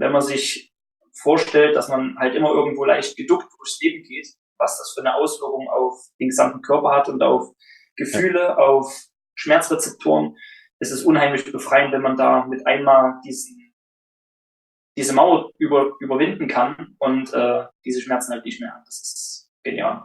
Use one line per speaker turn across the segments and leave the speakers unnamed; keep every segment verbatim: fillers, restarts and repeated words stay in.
wenn man sich vorstellt, dass man halt immer irgendwo leicht geduckt durchs Leben geht, was das für eine Auswirkung auf den gesamten Körper hat und auf Gefühle, ja. auf Schmerzrezeptoren, ist es unheimlich befreiend, wenn man da mit einmal diesen, diese Mauer über, überwinden kann und äh, diese Schmerzen halt nicht mehr hat. Das ist genial.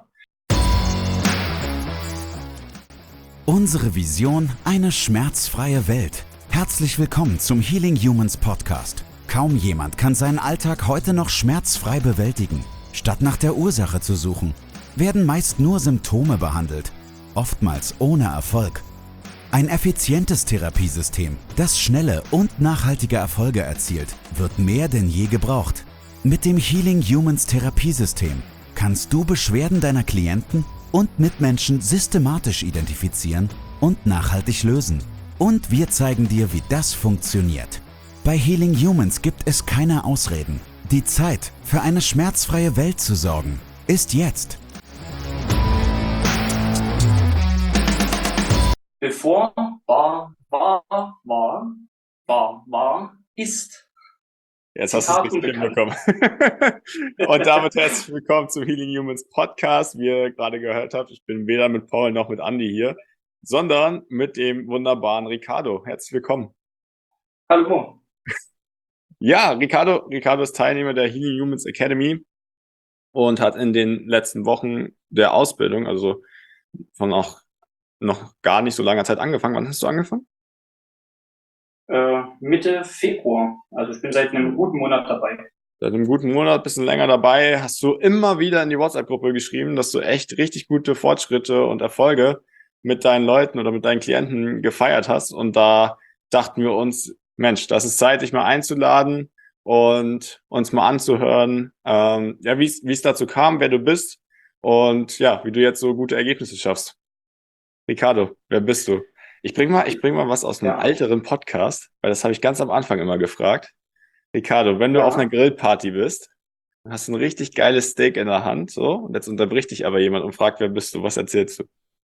Unsere Vision: eine schmerzfreie Welt. Herzlich willkommen zum Healing Humans Podcast. Kaum jemand kann seinen Alltag heute noch schmerzfrei bewältigen. Statt nach der Ursache zu suchen, werden meist nur Symptome behandelt, oftmals ohne Erfolg. Ein effizientes Therapiesystem, das schnelle und nachhaltige Erfolge erzielt, wird mehr denn je gebraucht. Mit dem Healing Humans Therapiesystem kannst du Beschwerden deiner Klienten und Mitmenschen systematisch identifizieren und nachhaltig lösen. Und wir zeigen dir, wie das funktioniert. Bei Healing Humans gibt es keine Ausreden. Die Zeit, für eine schmerzfreie Welt zu sorgen, ist jetzt.
Bevor war, war, war, war, war, ist.
Jetzt hast du es richtig hinbekommen. Und damit herzlich willkommen zum Healing Humans Podcast. Wie ihr gerade gehört habt, ich bin weder mit Paul noch mit Andy hier, sondern mit dem wunderbaren Ricardo. Herzlich willkommen.
Hallo.
Ja, Ricardo, Ricardo ist Teilnehmer der Healing Humans Academy und hat in den letzten Wochen der Ausbildung, also von auch noch gar nicht so langer Zeit angefangen. Wann hast du angefangen?
Äh, Mitte Februar. Also ich bin seit einem guten Monat dabei.
Seit einem guten Monat, bisschen länger dabei, hast du immer wieder in die WhatsApp-Gruppe geschrieben, dass du echt richtig gute Fortschritte und Erfolge mit deinen Leuten oder mit deinen Klienten gefeiert hast. Und da dachten wir uns, Mensch, das ist Zeit, dich mal einzuladen und uns mal anzuhören, ähm, ja, wie es dazu kam, wer du bist und ja, wie du jetzt so gute Ergebnisse schaffst. Ricardo, wer bist du? Ich bring mal, ich bring mal was aus einem ja. älteren Podcast, weil das habe ich ganz am Anfang immer gefragt. Ricardo, wenn du ja. auf einer Grillparty bist und hast ein richtig geiles Steak in der Hand, so, und jetzt unterbricht dich aber jemand und fragt, wer bist du? Was erzählst du?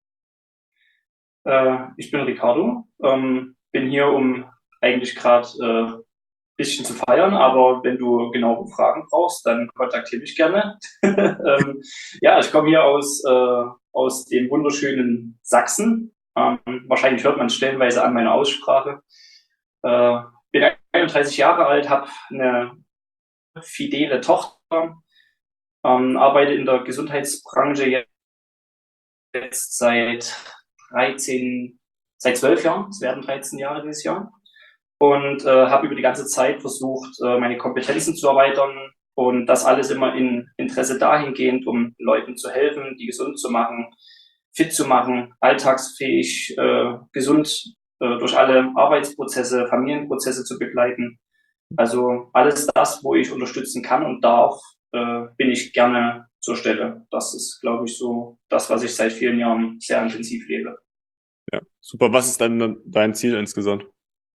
Äh, ich bin Ricardo, ähm, bin hier, um eigentlich gerade ein äh, bisschen zu feiern, aber wenn du genaue Fragen brauchst, dann kontaktiere mich gerne. ähm, ja, ich komme hier aus, äh, aus dem wunderschönen Sachsen. Ähm, wahrscheinlich hört man es stellenweise an meiner Aussprache. Äh, bin einunddreißig Jahre alt, habe eine fidele Tochter, ähm, arbeite in der Gesundheitsbranche jetzt seit dreizehn, seit zwölf Jahren. Es werden dreizehn Jahre dieses Jahr. Und äh, habe über die ganze Zeit versucht, äh, meine Kompetenzen zu erweitern und das alles immer in Interesse dahingehend, um Leuten zu helfen, die gesund zu machen, fit zu machen, alltagsfähig, äh, gesund äh, durch alle Arbeitsprozesse, Familienprozesse zu begleiten. Also alles das, wo ich unterstützen kann und darf, äh, bin ich gerne zur Stelle. Das ist, glaube ich, so das, was ich seit vielen Jahren sehr intensiv lebe.
Ja, super. Was ist dann dein Ziel insgesamt?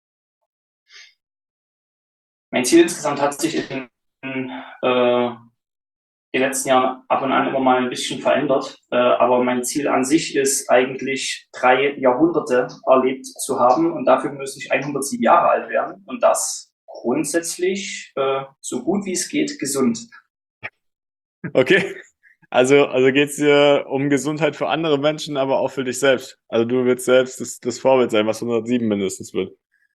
Mein Ziel insgesamt hat sich in, in äh, den letzten Jahren ab und an immer mal ein bisschen verändert. Äh, aber mein Ziel an sich ist eigentlich, drei Jahrhunderte erlebt zu haben. Und dafür müsste ich hundertsieben Jahre alt werden. Und das grundsätzlich äh, so gut wie es geht gesund.
Okay. Also, also geht's dir um Gesundheit für andere Menschen, aber auch für dich selbst. Also du willst selbst das, das Vorbild sein, was hundertsieben mindestens wird.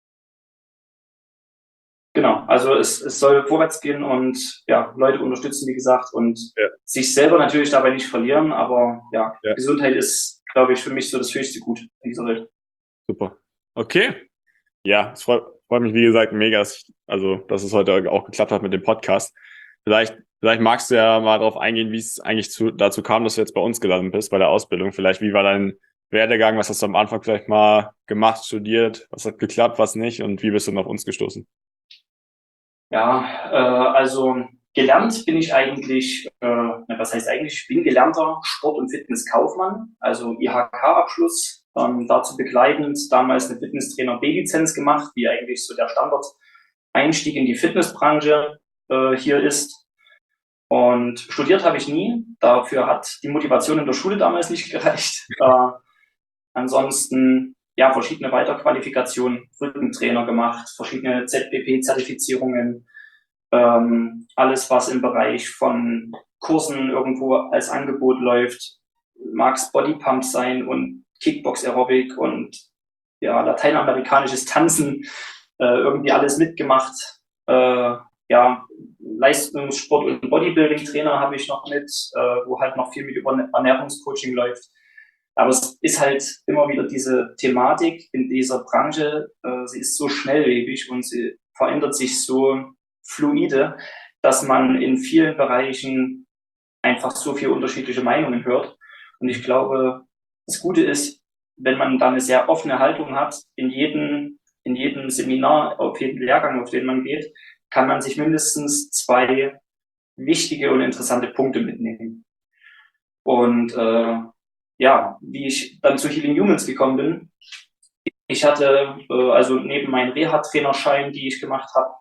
Genau, also es, es soll vorwärts gehen und ja, Leute unterstützen, wie gesagt, und ja. sich selber natürlich dabei nicht verlieren, aber ja, ja. Gesundheit ist, glaube ich, für mich so das höchste Gut in dieser Welt.
Super. Okay. Ja, es freut, freut mich, wie gesagt, mega, dass ich, also, dass es heute auch geklappt hat mit dem Podcast. Vielleicht, vielleicht magst du ja mal darauf eingehen, wie es eigentlich zu, dazu kam, dass du jetzt bei uns gelandet bist, bei der Ausbildung. Vielleicht, wie war dein Werdegang? Was hast du am Anfang vielleicht mal gemacht, studiert? Was hat geklappt, was nicht? Und wie bist du auf uns gestoßen?
Ja, äh, also gelernt bin ich eigentlich, äh, was heißt eigentlich, ich bin gelernter Sport- und Fitnesskaufmann, also I H K-Abschluss, ähm, dazu begleitend damals eine Fitnesstrainer B-Lizenz gemacht, wie eigentlich so der Standard-Einstieg in die Fitnessbranche äh, hier ist. Und studiert habe ich nie, dafür hat die Motivation in der Schule damals nicht gereicht. Äh, ansonsten ja, verschiedene Weiterqualifikationen, Rückentrainer gemacht, verschiedene Z P P-Zertifizierungen, ähm, alles, was im Bereich von Kursen irgendwo als Angebot läuft, mag es Bodypump sein und Kickbox Aerobic und ja, lateinamerikanisches Tanzen, äh, irgendwie alles mitgemacht. Äh, ja, Leistungssport- und Bodybuilding-Trainer habe ich noch mit, äh, wo halt noch viel mit über Ernährungscoaching läuft. Aber es ist halt immer wieder diese Thematik in dieser Branche, äh, sie ist so schnelllebig und sie verändert sich so fluide, dass man in vielen Bereichen einfach so viele unterschiedliche Meinungen hört. Und ich glaube, das Gute ist, wenn man da eine sehr offene Haltung hat, in jedem, in jedem Seminar, auf jeden Lehrgang, auf den man geht, kann man sich mindestens zwei wichtige und interessante Punkte mitnehmen. Und äh, ja, wie ich dann zu Healing Humans gekommen bin, ich hatte äh, also neben meinem Reha-Trainerschein, die ich gemacht habe,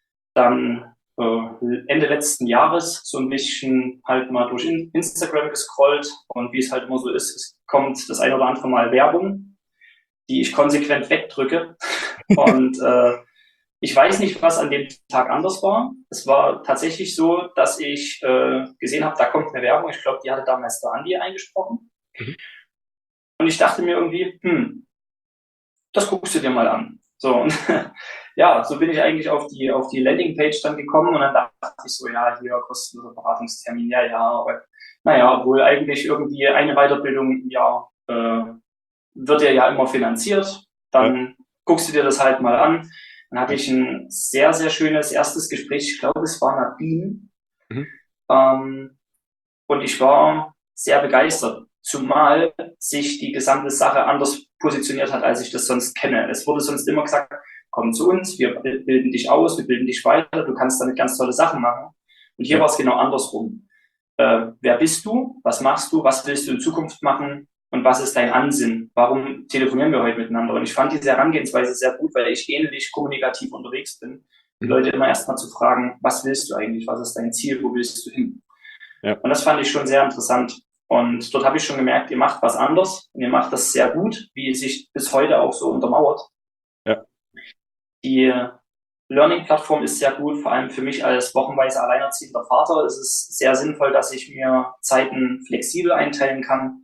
dann äh, Ende letzten Jahres so ein bisschen halt mal durch Instagram gescrollt und wie es halt immer so ist, es kommt das ein oder andere Mal Werbung, die ich konsequent wegdrücke und äh, ich weiß nicht, was an dem Tag anders war. Es war tatsächlich so, dass ich äh, gesehen habe, da kommt eine Werbung. Ich glaube, die hatte damals der Andi eingesprochen. Mhm. Und ich dachte mir irgendwie, hm, das guckst du dir mal an. So, und ja, so bin ich eigentlich auf die, auf die Landingpage dann gekommen und dann dachte ich so, ja, hier kostenloser Beratungstermin, ja, ja, aber naja, obwohl eigentlich irgendwie eine Weiterbildung im Jahr äh, wird ja ja immer finanziert, dann ja. Guckst du dir das halt mal an. Dann hatte ich ein sehr, sehr schönes erstes Gespräch, ich glaube, es war Nadine. Mhm. Ähm, und ich war sehr begeistert, zumal sich die gesamte Sache anders positioniert hat, als ich das sonst kenne. Es wurde sonst immer gesagt, komm zu uns, wir bilden dich aus, wir bilden dich weiter, du kannst damit ganz tolle Sachen machen. Und hier ja. war es genau andersrum. Äh, wer bist du? Was machst du? Was willst du in Zukunft machen? Und was ist dein Ansinn? Warum telefonieren wir heute miteinander? Und ich fand diese Herangehensweise sehr gut, weil ich ähnlich kommunikativ unterwegs bin. Die Leute immer erstmal zu fragen, was willst du eigentlich? Was ist dein Ziel? Wo willst du hin? Ja. Und das fand ich schon sehr interessant. Und dort habe ich schon gemerkt, ihr macht was anders und ihr macht das sehr gut, wie es sich bis heute auch so untermauert. Ja. Die Learning-Plattform ist sehr gut, vor allem für mich als wochenweise alleinerziehender Vater ist es sehr sinnvoll, dass ich mir Zeiten flexibel einteilen kann.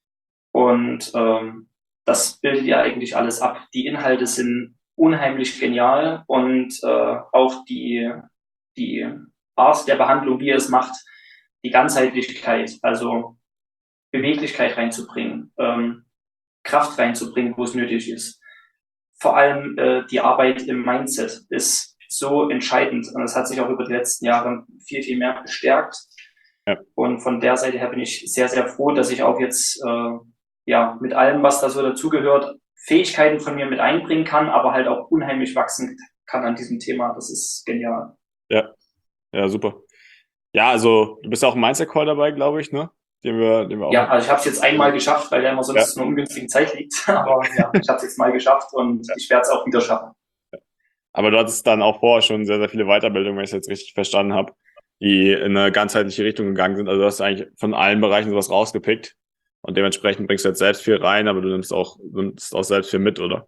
Und ähm, das bildet ja eigentlich alles ab. Die Inhalte sind unheimlich genial und äh, auch die, die Art der Behandlung, wie ihr es macht, die Ganzheitlichkeit, also Beweglichkeit reinzubringen, ähm, Kraft reinzubringen, wo es nötig ist. Vor allem äh, die Arbeit im Mindset ist so entscheidend und das hat sich auch über die letzten Jahre viel, viel mehr bestärkt. Ja. Und von der Seite her bin ich sehr, sehr froh, dass ich auch jetzt äh, ja mit allem, was da so dazugehört, Fähigkeiten von mir mit einbringen kann, aber halt auch unheimlich wachsen kann an diesem Thema. Das ist genial.
Ja, ja, super. Ja, also du bist auch im Mindset-Call dabei, glaube ich, ne? Den wir, den wir auch
ja, also ich habe es jetzt einmal geschafft, weil der immer sonst ja. in einer ungünstigen Zeit liegt. Aber ja, ich habe es jetzt mal geschafft und ja. ich werde es auch wieder schaffen.
Ja. Aber du hattest dann auch vorher schon sehr, sehr viele Weiterbildungen, wenn ich es jetzt richtig verstanden habe, die in eine ganzheitliche Richtung gegangen sind. Also du hast eigentlich von allen Bereichen sowas rausgepickt und dementsprechend bringst du jetzt selbst viel rein, aber du nimmst auch, nimmst auch selbst viel mit, oder?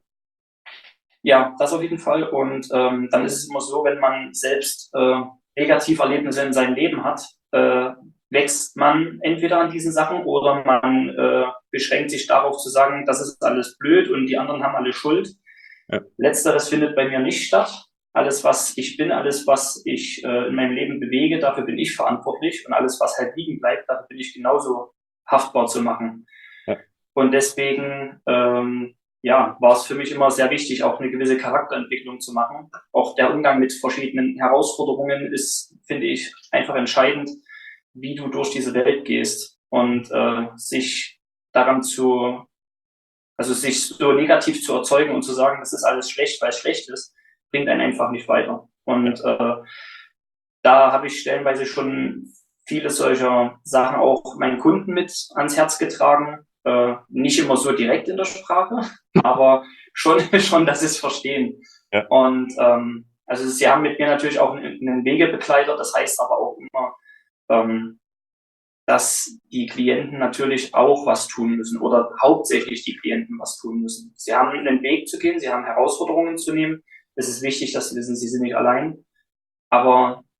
Ja, das auf jeden Fall. Und ähm, dann ist es immer so, wenn man selbst äh, Negativerlebnisse in seinem Leben hat, äh, wächst man entweder an diesen Sachen oder man äh, beschränkt sich darauf zu sagen, das ist alles blöd und die anderen haben alle Schuld. Ja. Letzteres findet bei mir nicht statt. Alles, was ich bin, alles, was ich äh, in meinem Leben bewege, dafür bin ich verantwortlich und alles, was halt liegen bleibt, dafür bin ich genauso haftbar zu machen. Ja. Und deswegen ähm, ja, war es für mich immer sehr wichtig, auch eine gewisse Charakterentwicklung zu machen. Auch der Umgang mit verschiedenen Herausforderungen ist, finde ich, einfach entscheidend, wie du durch diese Welt gehst und äh, sich daran zu, also sich so negativ zu erzeugen und zu sagen, das ist alles schlecht, weil es schlecht ist, bringt einen einfach nicht weiter. Und äh, da habe ich stellenweise schon viele solcher Sachen auch meinen Kunden mit ans Herz getragen. Äh, nicht immer so direkt in der Sprache, aber schon, schon, dass sie es verstehen. Ja. Und ähm, also sie haben mit mir natürlich auch einen, einen Wegebegleiter, das heißt aber auch immer, ähm, dass die Klienten natürlich auch was tun müssen oder hauptsächlich die Klienten was tun müssen. Sie haben einen Weg zu gehen, sie haben Herausforderungen zu nehmen. Es ist wichtig, dass sie wissen, sie sind nicht allein. Aber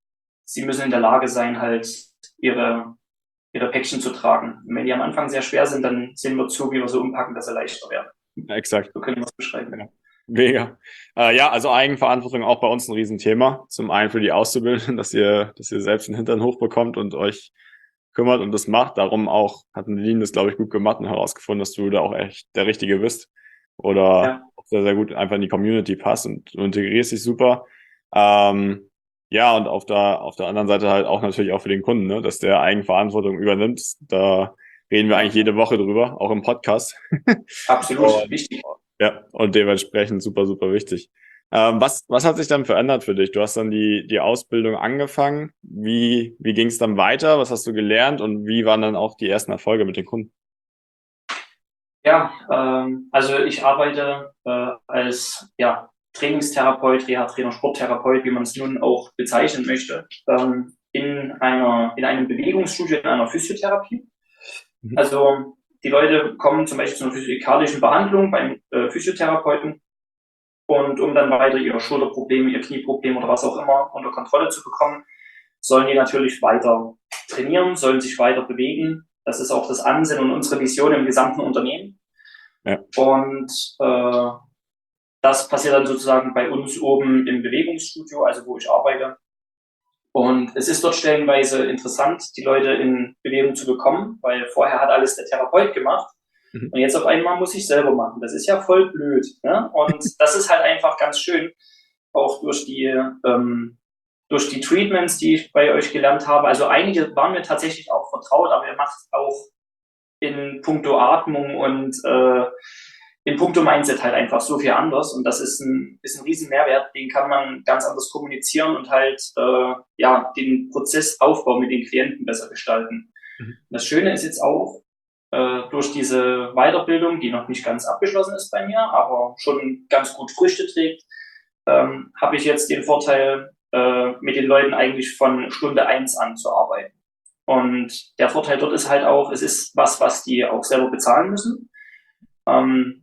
sie müssen in der Lage sein, halt ihre, ihre Päckchen zu tragen. Und wenn die am Anfang sehr schwer sind, dann sehen wir zu, wie wir so umpacken, dass sie leichter werden.
Ja, exakt.
So können wir es beschreiben.
Ja. Mega. Äh, ja, also Eigenverantwortung auch bei uns ein Riesenthema. Zum einen für die Auszubildenden, dass ihr, dass ihr selbst den Hintern hochbekommt und euch kümmert und das macht. Darum auch hat Nadine das, glaube ich, gut gemacht und herausgefunden, dass du da auch echt der Richtige bist. Oder
Ja.
auch sehr, sehr gut einfach in die Community passt und du integrierst dich super. Ähm, ja, und auf der, auf der anderen Seite halt auch natürlich auch für den Kunden, ne, dass der Eigenverantwortung übernimmt. Da reden wir eigentlich jede Woche drüber, auch im Podcast.
Absolut,
Und,
wichtig.
Ja, und dementsprechend super, super wichtig. Ähm, was, was hat sich dann verändert für dich? Du hast dann die, die Ausbildung angefangen. Wie, wie ging es dann weiter? Was hast du gelernt und wie waren dann auch die ersten Erfolge mit den Kunden?
Ja, ähm, also ich arbeite äh, als ja, Trainingstherapeut, Reha-Trainer, Sporttherapeut, wie man es nun auch bezeichnen möchte, ähm, in einer in einem Bewegungsstudio, in einer Physiotherapie.
Mhm.
Also die Leute kommen zum Beispiel zu einer physikalischen Behandlung beim äh, Physiotherapeuten und um dann weiter ihre Schulterprobleme, ihr Knieproblem oder was auch immer unter Kontrolle zu bekommen, sollen die natürlich weiter trainieren, sollen sich weiter bewegen. Das ist auch das Ansinnen und unsere Vision im gesamten Unternehmen.
Ja.
Und äh, das passiert dann sozusagen bei uns oben im Bewegungsstudio, also wo ich arbeite. Und es ist dort stellenweise interessant, die Leute in Bewegung zu bekommen, weil vorher hat alles der Therapeut gemacht. Mhm. Und jetzt auf einmal muss ich selber machen. Das ist ja voll blöd. Ne? Und das ist halt einfach ganz schön, auch durch die, ähm, durch die Treatments, die ich bei euch gelernt habe. Also einige waren mir tatsächlich auch vertraut, aber ihr macht auch in puncto Atmung und äh, in puncto Mindset halt einfach so viel anders. Und das ist ein, ist ein riesen Mehrwert, den kann man ganz anders kommunizieren und halt äh, ja den Prozessaufbau mit den Klienten besser gestalten. Mhm. Das Schöne ist jetzt auch, äh, durch diese Weiterbildung, die noch nicht ganz abgeschlossen ist bei mir, aber schon ganz gut Früchte trägt, ähm, habe ich jetzt den Vorteil, äh, mit den Leuten eigentlich von Stunde eins an zu arbeiten. Und der Vorteil dort ist halt auch, es ist was, was die auch selber bezahlen müssen. Ähm,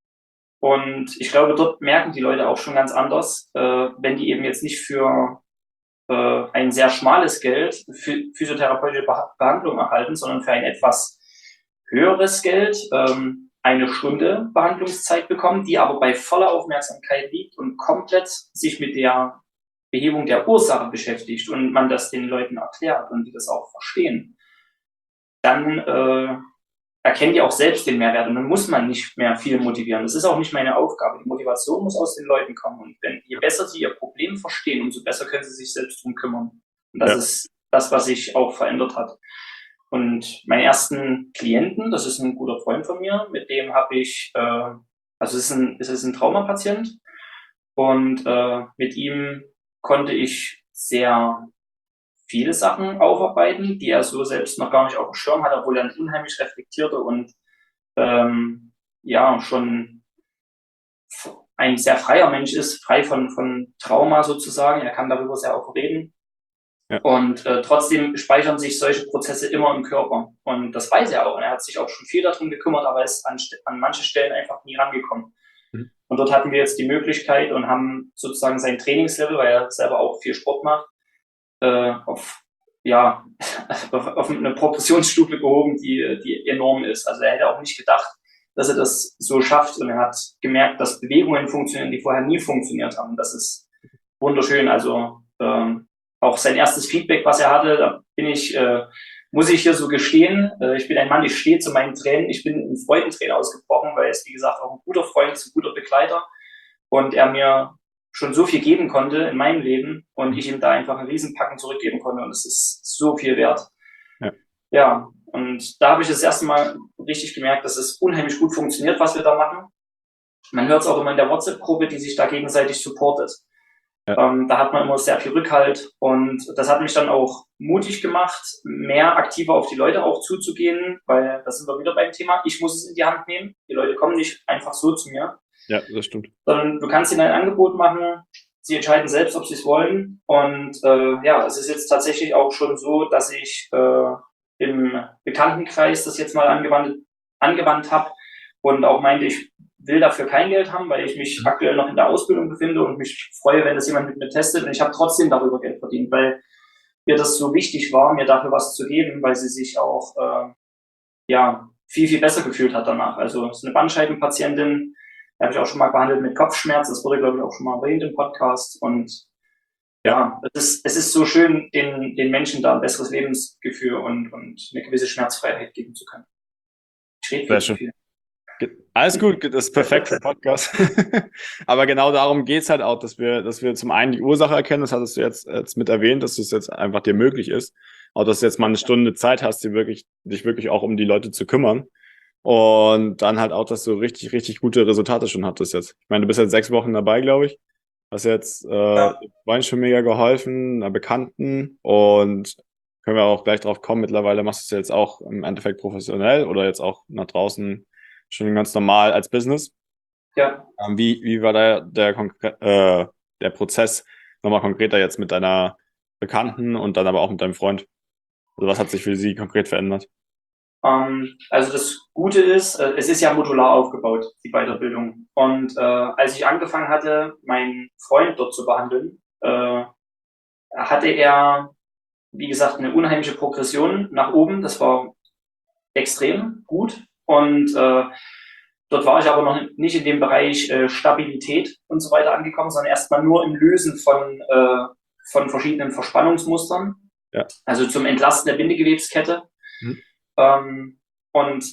und ich glaube, dort merken die Leute auch schon ganz anders, äh, wenn die eben jetzt nicht für äh, ein sehr schmales Geld für physiotherapeutische Behandlung erhalten, sondern für ein etwas höheres Geld ähm, eine Stunde Behandlungszeit bekommen, die aber bei voller Aufmerksamkeit liegt und komplett sich mit der Behebung der Ursache beschäftigt und man das den Leuten erklärt und die das auch verstehen, dann äh, erkennen die auch selbst den Mehrwert und dann muss man nicht mehr viel motivieren. Das ist auch nicht meine Aufgabe. Die Motivation muss aus den Leuten kommen und wenn, je besser sie ihr Problem verstehen, umso besser können sie sich selbst drum kümmern. Und das ja. ist das, was sich auch verändert hat. Und meinen ersten Klienten, das ist ein guter Freund von mir, mit dem habe ich, äh, also es ist ein, es ist ein Traumapatient und äh, mit ihm konnte ich sehr viele Sachen aufarbeiten, die er so selbst noch gar nicht auf dem Schirm hat, obwohl er ein unheimlich reflektierter und ähm, ja schon ein sehr freier Mensch ist, frei von von Trauma sozusagen. Er kann darüber sehr auch reden. Ja. Und äh, trotzdem speichern sich solche Prozesse immer im Körper. Und das weiß er auch. Und er hat sich auch schon viel darum gekümmert, aber ist an, an manche Stellen einfach nie rangekommen. Mhm. Und dort hatten wir jetzt die Möglichkeit und haben sozusagen sein Trainingslevel, weil er selber auch viel Sport macht, äh, auf ja auf, auf eine Progressionsstufe gehoben, die die enorm ist. Also er hätte auch nicht gedacht, dass er das so schafft. Und er hat gemerkt, dass Bewegungen funktionieren, die vorher nie funktioniert haben. Das ist wunderschön. Also ähm, auch sein erstes Feedback, was er hatte, da bin ich, äh, muss ich hier so gestehen, äh, ich bin ein Mann, ich stehe zu meinen Tränen, ich bin in Freudentränen ausgebrochen, weil er ist, wie gesagt, auch ein guter Freund, ist ein guter Begleiter und er mir schon so viel geben konnte in meinem Leben und ich ihm da einfach einen Riesenpacken zurückgeben konnte und es ist so viel wert. Ja, ja und da habe ich das erste Mal richtig gemerkt, dass es unheimlich gut funktioniert, was wir da machen. Man hört es auch immer in der WhatsApp-Gruppe, die sich da gegenseitig supportet. Ja. Ähm, da hat man immer sehr viel Rückhalt und das hat mich dann auch mutig gemacht, mehr aktiver auf die Leute auch zuzugehen, weil da sind wir wieder beim Thema, ich muss es in die Hand nehmen, die Leute kommen nicht einfach so zu mir.
Ja, das stimmt.
Sondern du kannst ihnen ein Angebot machen, sie entscheiden selbst, ob sie es wollen und äh, ja, es ist jetzt tatsächlich auch schon so, dass ich äh, im Bekanntenkreis das jetzt mal angewandt, angewandt habe und auch meinte, ich will dafür kein Geld haben, weil ich mich aktuell noch in der Ausbildung befinde und mich freue, wenn das jemand mit mir testet und ich habe trotzdem darüber Geld verdient, weil ihr das so wichtig war, mir dafür was zu geben, weil sie sich auch äh, ja viel, viel besser gefühlt hat danach. Also es ist eine Bandscheibenpatientin, die habe ich auch schon mal behandelt mit Kopfschmerz, das wurde, glaube ich, auch schon mal erwähnt im Podcast. Und ja, es ist, es ist so schön, den, den Menschen da ein besseres Lebensgefühl und, und eine gewisse Schmerzfreiheit geben zu können. Ich rede viel zu viel.
Alles gut, das ist perfekt für Podcast. Aber genau darum geht's halt auch, dass wir, dass wir zum einen die Ursache erkennen, das hattest du jetzt, jetzt mit erwähnt, dass es jetzt einfach dir möglich ist. Auch dass du jetzt mal eine Stunde Zeit hast, die wirklich, dich wirklich auch um die Leute zu kümmern. Und dann halt auch, dass du richtig, richtig gute Resultate schon hattest jetzt. Ich meine, du bist jetzt sechs Wochen dabei, glaube ich. Hast jetzt äh, ja. Wein schon mega geholfen, einer Bekannten. Und können wir auch gleich drauf kommen, mittlerweile machst du es jetzt auch im Endeffekt professionell oder jetzt auch nach draußen schon ganz normal als Business.
Ja.
Ähm, wie, wie war da der, äh, der Prozess nochmal konkreter jetzt mit deiner Bekannten und dann aber auch mit deinem Freund? Also was hat sich für sie konkret verändert?
Ähm, also das Gute ist, äh, es ist ja modular aufgebaut, die Weiterbildung. Und äh, als ich angefangen hatte, meinen Freund dort zu behandeln, äh, hatte er, wie gesagt, eine unheimliche Progression nach oben. Das war extrem gut. Und äh, dort war ich aber noch nicht in dem Bereich äh, Stabilität und so weiter angekommen, sondern erstmal nur im Lösen von, äh, von verschiedenen Verspannungsmustern.
Ja.
Also zum Entlasten der Bindegewebskette. Mhm. Ähm, und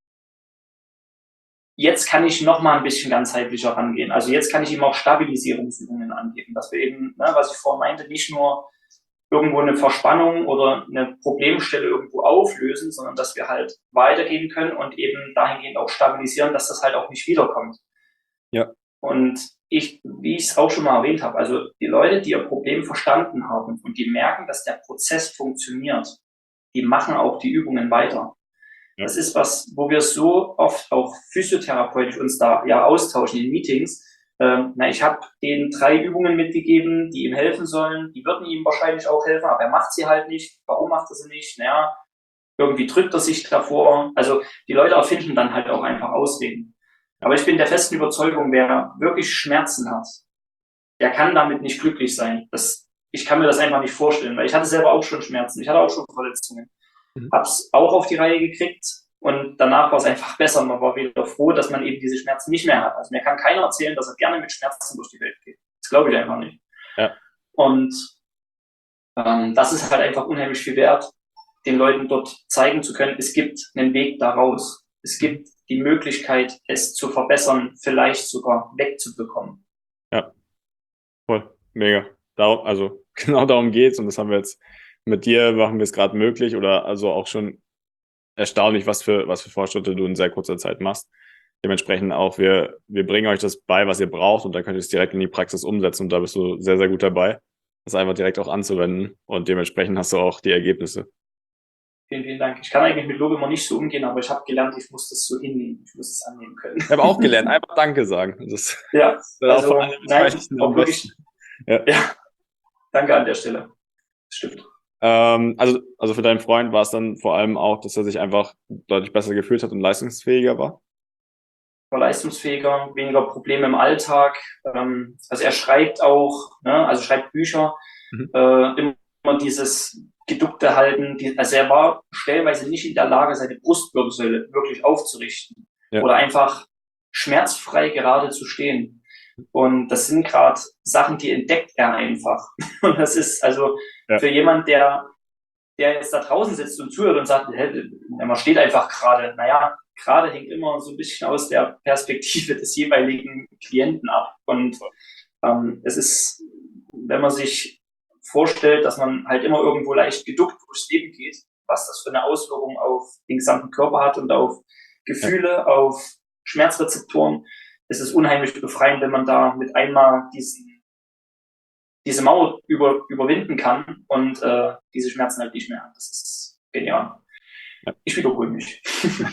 jetzt kann ich noch mal ein bisschen ganzheitlicher rangehen. Also jetzt kann ich ihm auch Stabilisierungsübungen angeben, dass wir eben, ne, was ich vorhin meinte, nicht nur irgendwo eine Verspannung oder eine Problemstelle irgendwo auflösen, sondern dass wir halt weitergehen können und eben dahingehend auch stabilisieren, dass das halt auch nicht wiederkommt.
Ja.
Und ich, wie ich es auch schon mal erwähnt habe, also die Leute, die ihr Problem verstanden haben und die merken, dass der Prozess funktioniert, die machen auch die Übungen weiter. Ja. Das ist was, wo wir so oft auch physiotherapeutisch uns da ja austauschen in Meetings. Ähm, na, ich habe denen drei Übungen mitgegeben, die ihm helfen sollen. Die würden ihm wahrscheinlich auch helfen, aber er macht sie halt nicht. Warum macht er sie nicht? Naja, irgendwie drückt er sich davor. Also die Leute erfinden dann halt auch einfach Ausreden. Aber ich bin der festen Überzeugung, wer wirklich Schmerzen hat, der kann damit nicht glücklich sein. Das, ich kann mir das einfach nicht vorstellen, weil ich hatte selber auch schon Schmerzen. Ich hatte auch schon Verletzungen. Mhm. Hab's auch auf die Reihe gekriegt. Und danach war es einfach besser. Man war wieder froh, dass man eben diese Schmerzen nicht mehr hat. Also mir kann keiner erzählen, dass er gerne mit Schmerzen durch die Welt geht. Das glaube ich einfach nicht.
Ja.
Und ähm, das ist halt einfach unheimlich viel wert, den Leuten dort zeigen zu können, es gibt einen Weg daraus. Es gibt die Möglichkeit, es zu verbessern, vielleicht sogar wegzubekommen.
Ja, voll, mega. Darum, also genau darum geht's und das haben wir jetzt mit dir, machen wir es gerade möglich oder also auch schon erstaunlich, was für, was für Fortschritte du in sehr kurzer Zeit machst. Dementsprechend auch, wir, wir bringen euch das bei, was ihr braucht und dann könnt ihr es direkt in die Praxis umsetzen und da bist du sehr, sehr gut dabei, das einfach direkt auch anzuwenden und dementsprechend hast du auch die Ergebnisse.
Vielen, vielen Dank. Ich kann eigentlich mit Lob immer nicht so umgehen, aber ich habe gelernt, ich muss das so hinnehmen. Ich muss es annehmen können.
Ich habe auch gelernt, einfach Danke sagen. Das,
ja,
das also, nein,
auch wirklich, ja. ja, danke an der Stelle. Das stimmt.
Ähm, also, also für deinen Freund war es dann vor allem auch, dass er sich einfach deutlich besser gefühlt hat und leistungsfähiger war?
War leistungsfähiger, weniger Probleme im Alltag. Ähm, also er schreibt auch, ne, also schreibt Bücher, mhm. äh, immer dieses geduckte Halten. Die, also er war stellenweise nicht in der Lage, seine Brustwirbelsäule wirklich aufzurichten ja. oder einfach schmerzfrei gerade zu stehen. Und das sind gerade Sachen, die entdeckt er einfach. Und das ist also ja. für jemand, der, der jetzt da draußen sitzt und zuhört und sagt, hey, man steht einfach gerade. Naja, gerade hängt immer so ein bisschen aus der Perspektive des jeweiligen Klienten ab. Und ähm, es ist, wenn man sich vorstellt, dass man halt immer irgendwo leicht geduckt durchs Leben geht, was das für eine Auswirkung auf den gesamten Körper hat und auf Gefühle, ja. auf Schmerzrezeptoren, es ist unheimlich befreiend, wenn man da mit einmal diesen, diese Mauer über, überwinden kann und äh, diese Schmerzen halt nicht mehr hat. Das ist genial. Ja. Ich wiederhole mich.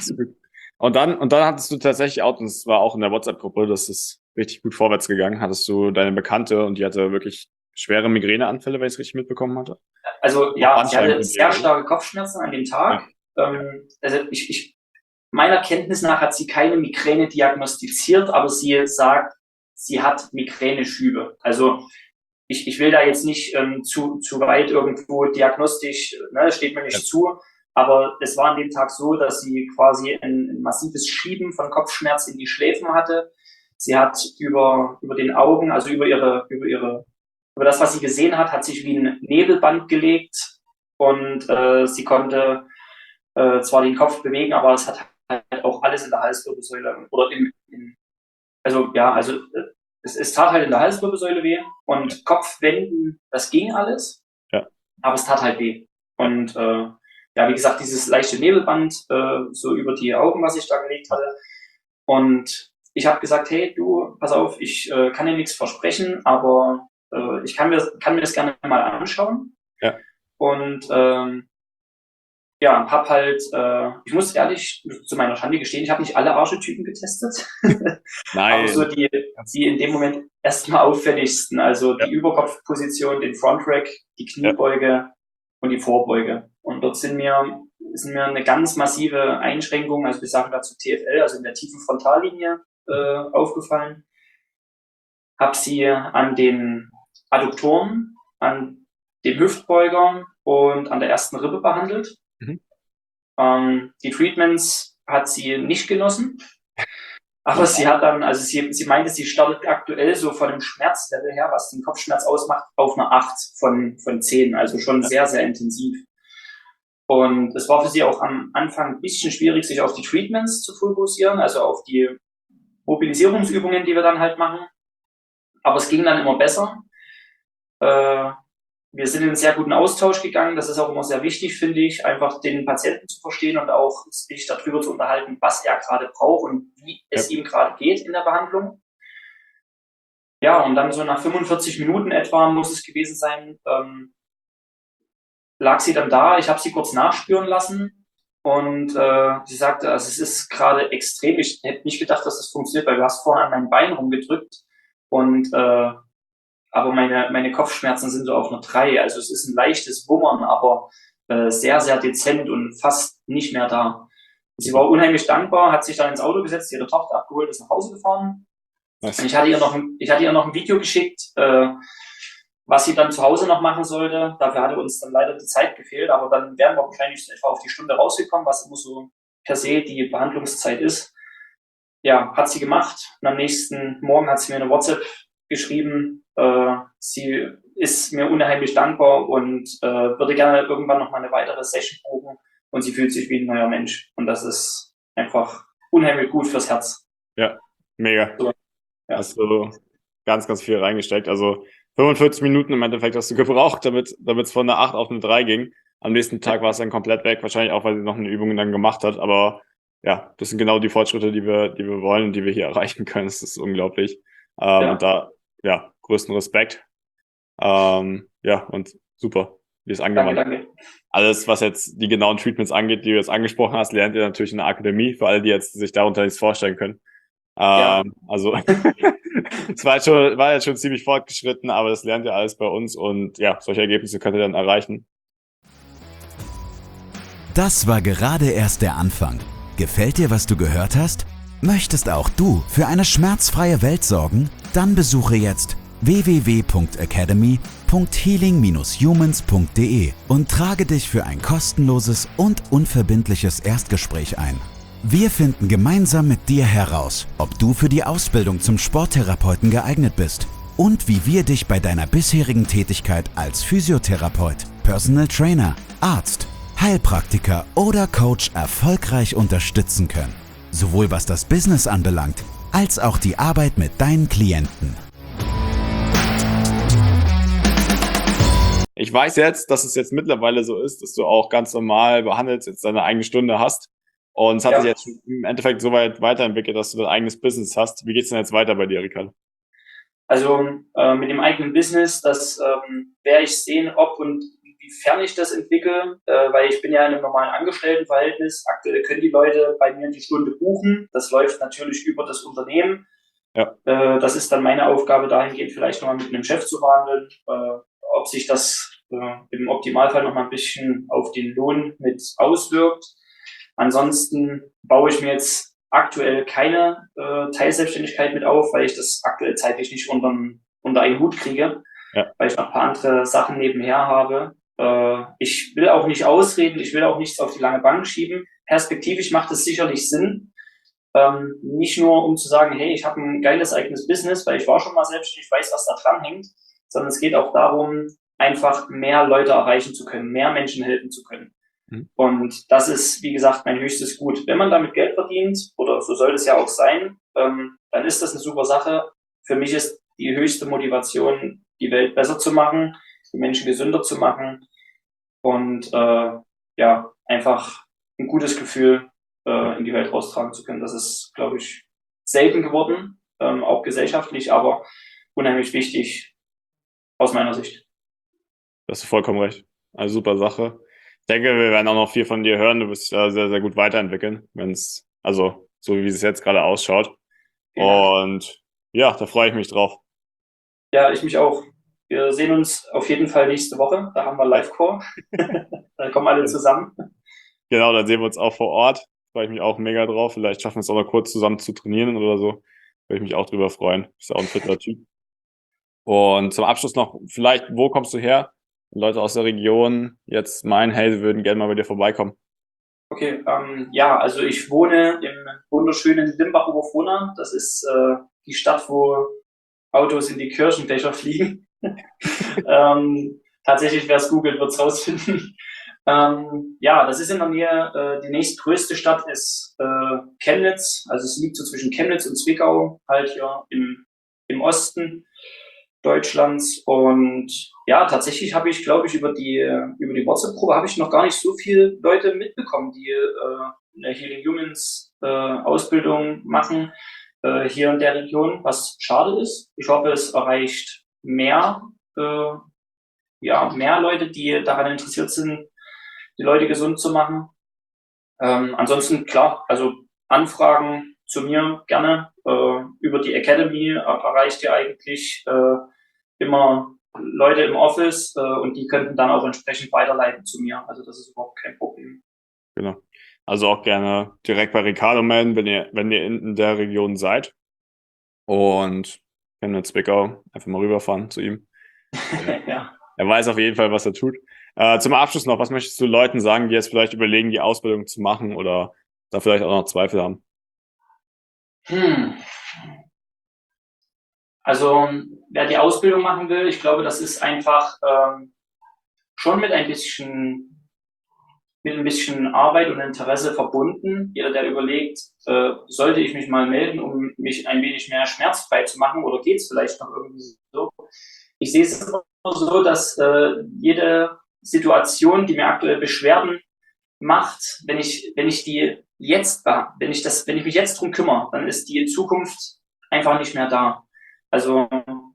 Und dann, und dann hattest du tatsächlich auch, und es war auch in der WhatsApp-Gruppe, das ist richtig gut vorwärts gegangen, hattest du deine Bekannte und die hatte wirklich schwere Migräneanfälle, wenn ich es richtig mitbekommen hatte?
Also ja, sie hatte sehr starke Kopfschmerzen an dem Tag. Ja. Ähm, also ich, ich meiner Kenntnis nach hat sie keine Migräne diagnostiziert, aber sie sagt, sie hat Migräneschübe. Also ich, ich will da jetzt nicht ähm, zu, zu weit irgendwo diagnostisch, ne, steht mir nicht ja. zu, aber es war an dem Tag so, dass sie quasi ein, ein massives Schieben von Kopfschmerz in die Schläfen hatte. Sie hat über, über den Augen, also über ihre, über ihre, über das, was sie gesehen hat, hat sich wie ein Nebelband gelegt und äh, sie konnte äh, zwar den Kopf bewegen, aber es hat halt auch alles in der Halswirbelsäule oder in, in also ja, also äh, es, es tat halt in der Halswirbelsäule weh und Kopfwenden, das ging alles,
ja.
aber es tat halt weh. Und äh, ja, wie gesagt, dieses leichte Nebelband äh, so über die Augen, was ich da gelegt hatte. Und ich habe gesagt, hey, du, pass auf, ich äh, kann dir nichts versprechen, aber äh, ich kann mir, kann mir das gerne mal anschauen.
Ja.
Und ähm, ja, hab halt, äh, ich muss ehrlich zu meiner Schande gestehen, ich habe nicht alle Archetypen getestet.
Nein.
Aber so die, die in dem Moment erstmal auffälligsten, also
ja.
die Überkopfposition, den Frontrack, die Kniebeuge ja. und die Vorbeuge. Und dort sind mir, sind mir eine ganz massive Einschränkung, also wir sagen dazu T F L, also in der tiefen Frontallinie, äh, aufgefallen. Hab sie an den Adduktoren, an dem Hüftbeuger und an der ersten Rippe behandelt.
Mhm.
Ähm, die Treatments hat sie nicht genossen, aber sie hat dann, also sie, sie meinte, sie startet aktuell so von dem Schmerzlevel her, was den Kopfschmerz ausmacht, auf eine acht von, von zehn, also schon sehr, sehr intensiv. Und es war für sie auch am Anfang ein bisschen schwierig, sich auf die Treatments zu fokussieren, also auf die Mobilisierungsübungen, die wir dann halt machen. Aber es ging dann immer besser. Äh, wir sind in einen sehr guten Austausch gegangen. Das ist auch immer sehr wichtig, finde ich, einfach den Patienten zu verstehen und auch sich darüber zu unterhalten, was er gerade braucht und wie es ihm gerade geht in der Behandlung. Ja, und dann so nach fünfundvierzig Minuten etwa muss es gewesen sein, ähm, lag sie dann da. Ich habe sie kurz nachspüren lassen und äh, sie sagte, also es ist gerade extrem. Ich hätte nicht gedacht, dass das funktioniert, weil du hast vorhin an meinem Bein rumgedrückt und äh, aber meine meine Kopfschmerzen sind so auf einer drei. Also es ist ein leichtes Wummern, aber äh, sehr, sehr dezent und fast nicht mehr da. Sie war unheimlich dankbar, hat sich dann ins Auto gesetzt, ihre Tochter abgeholt, ist nach Hause gefahren. Nice. Und ich hatte ihr noch ein, ich hatte ihr noch ein Video geschickt, äh, was sie dann zu Hause noch machen sollte. Dafür hatte uns dann leider die Zeit gefehlt, aber dann wären wir wahrscheinlich so etwa auf die Stunde rausgekommen, was immer so per se die Behandlungszeit ist. Ja, hat sie gemacht. Und am nächsten Morgen hat sie mir eine WhatsApp geschrieben. Äh, sie ist mir unheimlich dankbar und äh, würde gerne irgendwann noch mal eine weitere Session buchen. Und sie fühlt sich wie ein neuer Mensch. Und das ist einfach unheimlich gut fürs Herz.
Ja, mega.
So, ja.
Hast du ganz, ganz viel reingesteckt. Also fünfundvierzig Minuten im Endeffekt hast du gebraucht, damit damit es von einer acht auf eine drei ging. Am nächsten Tag war es dann komplett weg. Wahrscheinlich auch, weil sie noch eine Übung dann gemacht hat. Aber ja, das sind genau die Fortschritte, die wir die wir wollen und die wir hier erreichen können. Das ist unglaublich. Ähm, ja. Und da, ja, größten Respekt. Ähm, ja, und super, wie es angewandt.
Danke, danke.
Alles, was jetzt die genauen Treatments angeht, die du jetzt angesprochen hast, lernt ihr natürlich in der Akademie, für alle, die jetzt sich darunter nichts vorstellen können.
Ja.
Ähm, also, es war jetzt schon, war jetzt schon ziemlich fortgeschritten, aber das lernt ihr alles bei uns und ja, solche Ergebnisse könnt ihr dann erreichen.
Das war gerade erst der Anfang. Gefällt dir, was du gehört hast? Möchtest auch du für eine schmerzfreie Welt sorgen? Dann besuche jetzt w w w punkt academy punkt healing dash humans punkt d e und trage dich für ein kostenloses und unverbindliches Erstgespräch ein. Wir finden gemeinsam mit dir heraus, ob du für die Ausbildung zum Sporttherapeuten geeignet bist und wie wir dich bei deiner bisherigen Tätigkeit als Physiotherapeut, Personal Trainer, Arzt, Heilpraktiker oder Coach erfolgreich unterstützen können. Sowohl was das Business anbelangt, als auch die Arbeit mit deinen Klienten.
Ich weiß jetzt, dass es jetzt mittlerweile so ist, dass du auch ganz normal behandelst, jetzt deine eigene Stunde hast. Und es hat
Ja.
sich jetzt im Endeffekt so weit weiterentwickelt, dass du dein eigenes Business hast. Wie geht's denn jetzt weiter bei dir, Ricardo?
Also äh, mit dem eigenen Business, das ähm, werde ich sehen, ob und inwiefern ich das entwickle, äh, weil ich bin ja in einem normalen Angestelltenverhältnis. Aktuell können die Leute bei mir die Stunde buchen. Das läuft natürlich über das Unternehmen.
Ja.
Äh, das ist dann meine Aufgabe, dahingehend vielleicht nochmal mit einem Chef zu verhandeln, äh, ob sich das äh, im Optimalfall nochmal ein bisschen auf den Lohn mit auswirkt. Ansonsten baue ich mir jetzt aktuell keine äh, Teilselbstständigkeit mit auf, weil ich das aktuell zeitlich nicht unter, unter einen Hut kriege. ja. weil ich noch ein paar andere Sachen nebenher habe. Äh, ich will auch nicht ausreden, ich will auch nichts auf die lange Bank schieben. Perspektivisch macht es sicherlich Sinn, ähm, nicht nur um zu sagen, hey, ich habe ein geiles eigenes Business, weil ich war schon mal selbstständig, ich weiß, was da dran hängt, sondern es geht auch darum, einfach mehr Leute erreichen zu können, mehr Menschen helfen zu können. Mhm. Und das ist, wie gesagt, mein höchstes Gut. Wenn man damit Geld verdient, oder so soll es ja auch sein, ähm, dann ist das eine super Sache. Für mich ist die höchste Motivation, die Welt besser zu machen, die Menschen gesünder zu machen und äh, ja, einfach ein gutes Gefühl äh, in die Welt raustragen zu können. Das ist, glaube ich, selten geworden, ähm, auch gesellschaftlich, aber unheimlich wichtig aus meiner Sicht.
Da hast du vollkommen recht. Also super Sache. Ich denke, wir werden auch noch viel von dir hören. Du wirst ja sehr, sehr gut weiterentwickeln, wenn es, also so wie es jetzt gerade ausschaut. Ja. Und ja, da freue ich mich drauf.
Ja, ich mich auch. Wir sehen uns auf jeden Fall nächste Woche. Da haben wir Live-Call. Da kommen alle zusammen.
Genau, dann sehen wir uns auch vor Ort. Da freue ich mich auch mega drauf. Vielleicht schaffen wir es auch noch kurz zusammen zu trainieren oder so. Würde ich mich auch drüber freuen. Bist ja auch ein fitter Typ. Und zum Abschluss noch, vielleicht, wo kommst du her? Wenn Leute aus der Region jetzt meinen, hey, sie würden gerne mal bei dir vorbeikommen.
Okay, ähm, ja, also ich wohne im wunderschönen Limbach-Oberfrohna. Das ist äh, die Stadt, wo Autos in die Kirchendächer fliegen. ähm, tatsächlich, wer es googelt, wird es rausfinden. ähm, ja, das ist in der Nähe, äh, die nächstgrößte Stadt ist äh, Chemnitz. Also es liegt so zwischen Chemnitz und Zwickau, halt hier im, im Osten Deutschlands. Und ja, tatsächlich habe ich, glaube ich, über die über die WhatsApp-Gruppe habe ich noch gar nicht so viele Leute mitbekommen, die äh, eine Healing Humans äh, Ausbildung machen äh, hier in der Region, was schade ist. Ich hoffe, es erreicht mehr äh, ja mehr Leute, die daran interessiert sind, die Leute gesund zu machen. Ähm, ansonsten klar, also Anfragen zu mir gerne. Äh, über die Academy erreicht ihr eigentlich äh, immer Leute im Office äh, und die könnten dann auch entsprechend weiterleiten zu mir. Also das ist überhaupt kein Problem.
Genau. Also auch gerne direkt bei Ricardo melden, wenn ihr, wenn ihr in der Region seid. Und wenn wir in Zwickau einfach mal rüberfahren zu ihm.
Ja.
Er weiß auf jeden Fall, was er tut. Äh, zum Abschluss noch, was möchtest du Leuten sagen, die jetzt vielleicht überlegen, die Ausbildung zu machen oder da vielleicht auch noch Zweifel haben?
Hm. Also wer die Ausbildung machen will, ich glaube, das ist einfach ähm, schon mit ein bisschen mit ein bisschen Arbeit und Interesse verbunden. Jeder, der überlegt, äh, sollte ich mich mal melden, um mich ein wenig mehr schmerzfrei zu machen, oder geht es vielleicht noch irgendwie so? Ich sehe es immer so, dass äh, jede Situation, die mir aktuell Beschwerden macht, wenn ich wenn ich die jetzt, wenn ich das, wenn ich mich jetzt drum kümmere, dann ist die Zukunft einfach nicht mehr da. Also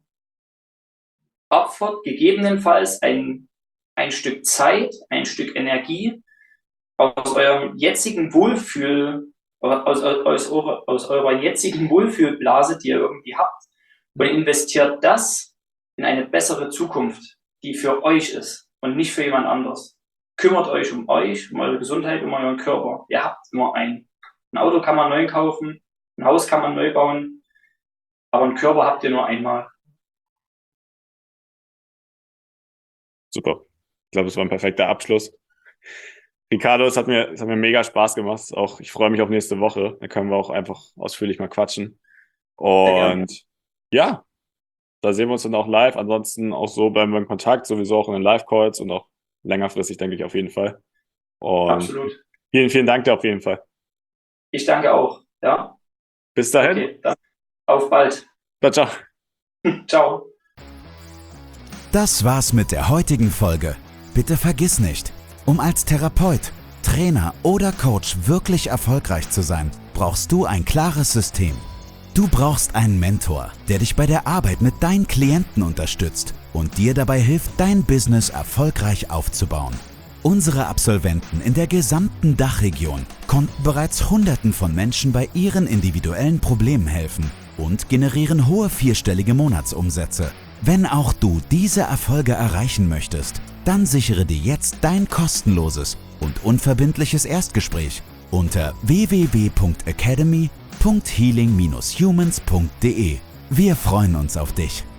opfert gegebenenfalls ein, ein Stück Zeit, ein Stück Energie aus eurem jetzigen Wohlfühl, aus, aus, aus, aus eurer jetzigen Wohlfühlblase, die ihr irgendwie habt, und investiert das in eine bessere Zukunft, die für euch ist und nicht für jemand anderes. Kümmert euch um euch, um eure Gesundheit, um euren Körper. Ihr habt nur einen. Ein Auto kann man neu kaufen, ein Haus kann man neu bauen, aber einen Körper habt ihr nur einmal.
Super. Ich glaube, es war ein perfekter Abschluss. Ricardo, es hat mir, es hat mir mega Spaß gemacht. Auch ich freue mich auf nächste Woche. Da können wir auch einfach ausführlich mal quatschen. Und ja, da sehen wir uns dann auch live. Ansonsten auch so bleiben wir in Kontakt, sowieso auch in den Live-Calls und auch längerfristig, denke ich, auf jeden Fall. Und
absolut.
Vielen, vielen Dank dir auf jeden Fall.
Ich danke auch. Ja.
Bis dahin.
Okay, dann auf bald.
Ciao, ciao.
Ciao.
Das war's mit der heutigen Folge. Bitte vergiss nicht, um als Therapeut, Trainer oder Coach wirklich erfolgreich zu sein, brauchst du ein klares System. Du brauchst einen Mentor, der dich bei der Arbeit mit deinen Klienten unterstützt und dir dabei hilft, dein Business erfolgreich aufzubauen. Unsere Absolventen in der gesamten Dachregion konnten bereits Hunderten von Menschen bei ihren individuellen Problemen helfen und generieren hohe vierstellige Monatsumsätze. Wenn auch du diese Erfolge erreichen möchtest, dann sichere dir jetzt dein kostenloses und unverbindliches Erstgespräch unter w w w punkt academy punkt healing dash humans punkt d e. Wir freuen uns auf dich.